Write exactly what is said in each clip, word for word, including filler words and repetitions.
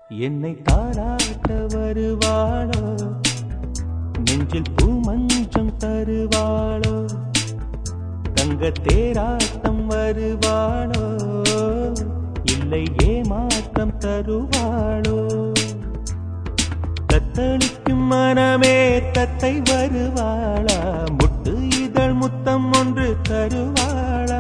என்னை தாராட்ட வருவாளோ, நெஞ்சில் பூமஞ்சம் தருவாளோ, தங்க தேராட்டம் வருவாளோ, இல்லை ஏமாற்றம் தருவாளோ. தத்தளிக்கும் மனமே தத்தை வருவாளா, முட்டு இதழ் முத்தம் ஒன்று தருவாளா.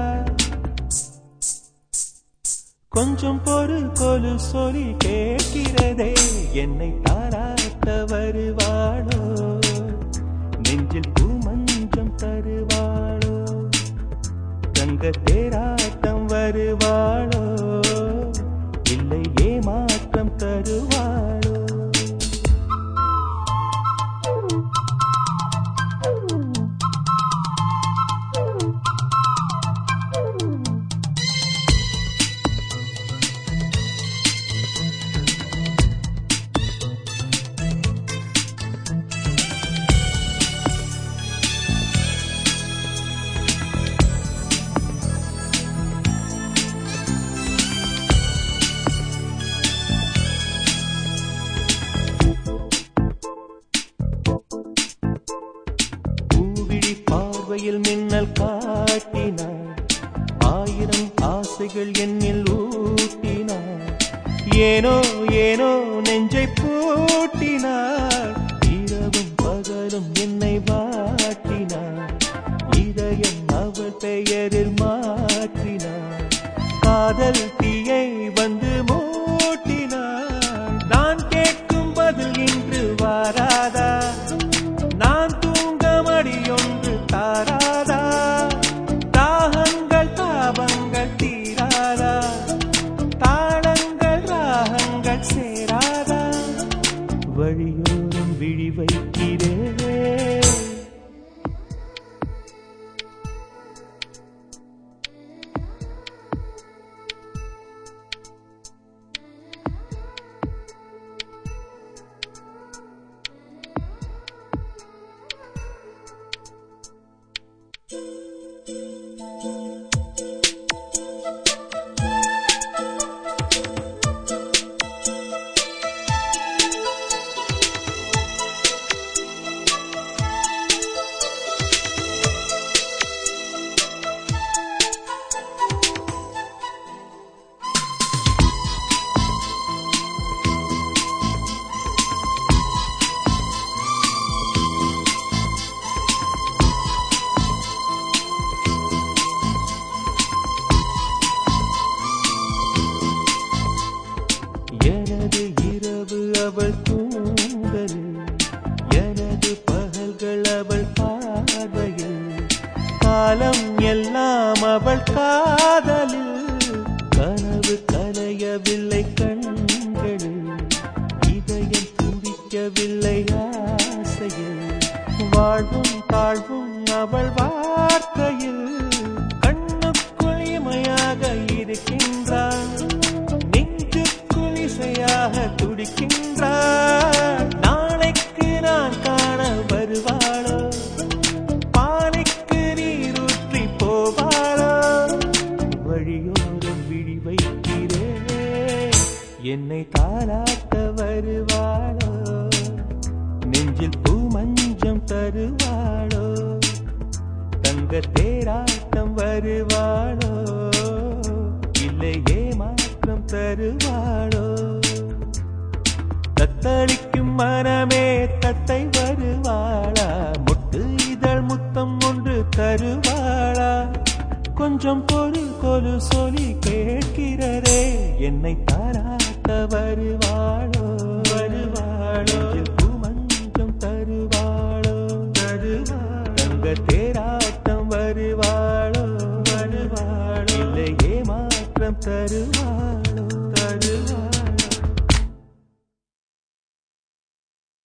கொஞ்சம் பொறு கொலு சொல்லி கேட்கிறதே, என்னை தாராட்ட வருவாளோ, நெஞ்சில் பூமஞ்சம் தருவாளோ, தங்க தேராட்டம் வருவாளோ, இல்லை ஏமாற்றம் தருவாளோ. பார்வையில் மின்னல் காட்டினார், ஆயிரம் ஆசைகள் என்னில் ஊட்டினார், ஏனோ ஏனோ நெஞ்சை பூட்டினார், இரவும் பகலும் என்னை வாட்டினார், இதயம் அவள் பெயரில் மாற்றினார், காதல் தீயை வந்து மூட்டினார். நான் கேட்கும் பதில் இன்று வாராதா, நான் தூங்க மடியொன்று தாராதா, தாகங்கள் தாபங்கள் தீராதா, தாளங்கள் ராகங்கள் சேராதா, வழியோரம் விழி வைக்கிறே. எனது இரவு அவள் தூங்கலில், எனது பகல்கள் அவள் பார்வையில், காலம் எல்லாம் அவள் காதலில், கனவு கலையவில்லை கண்களில், இதயம் துடிக்கவில்லை ஆசையில், வாழ்வும் தாழ்வும் அவள் வார்த்தையில், கண்ணுக்குள் இமையாக இருக்கின்றான், இசையாக துடிக்கின்றாள். நாளைக்கு நான் காண வருவாளோ, பானைக்கு நீரூற்றி போவாளோ, வழியோரம் விழி வைக்கிறே, என்னை தாராட்ட வருவாளோ, நெஞ்சில் பூமஞ்சம் தருவாளோ, தங்க தேராட்டம் வருவாளோ, இல்லை ஏமாற்றம் தருவாளோ. தத்தளிக்கும் மனமே தத்தை வருவாளா, முட்டு இதழ் முத்தம் ஒன்று தருவாளா. கொஞ்சம் பொறு கொலு சொல்லி கேட்கிறதே, என்னை